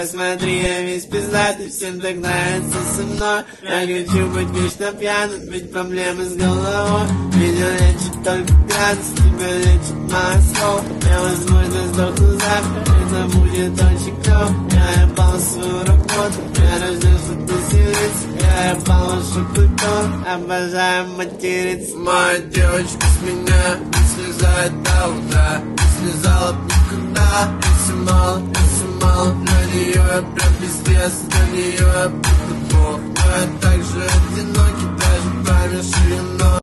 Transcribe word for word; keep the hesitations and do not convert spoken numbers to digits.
Смотри, я весь пиздатый, всем так нравится со мной. Я хочу быть вечно пьяным, ведь проблемы с головой. Меня лечит только градус, тебя лечит масло. Я, возможно, сдохну завтра, это будет очень клёво. Я ебал свою работу, я рожден, чтобы веселиться. Я ебал вашу культуру, обожаю материться. Моя девочка с меня не слезает до утра, не слезала б никогда. Если мало, если мало, для нее я прям пиздец, для нее я будто бог. Но я так же одинокий, даже память шириной.